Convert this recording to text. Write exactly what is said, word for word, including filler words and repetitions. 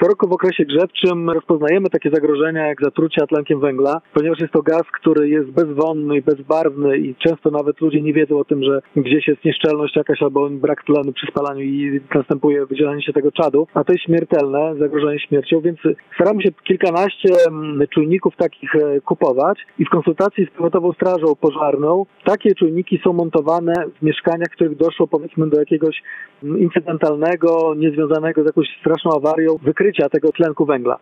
roku w okresie grzewczym rozpoznajemy takie zagrożenia jak zatrucia tlenkiem węgla, ponieważ jest to gaz, który jest bezwonny i bezbarwny i często nawet ludzie nie wiedzą o tym, że gdzieś jest nieszczelność jakaś albo brak tlenu przy spalaniu i następuje wydzielanie się tego czadu, a to jest śmiertelne, zagrożenie śmiercią, więc staramy się kilkanaście czujników takich kupować i w konsultacji z Powiatową Strażą Pożarną takie czujniki są montowane w mieszkaniach, w których doszło powiedzmy do jakiegoś incydentalnego, niezwiązanego z jakąś straszną awarią wykrycia tego tlenku węgla.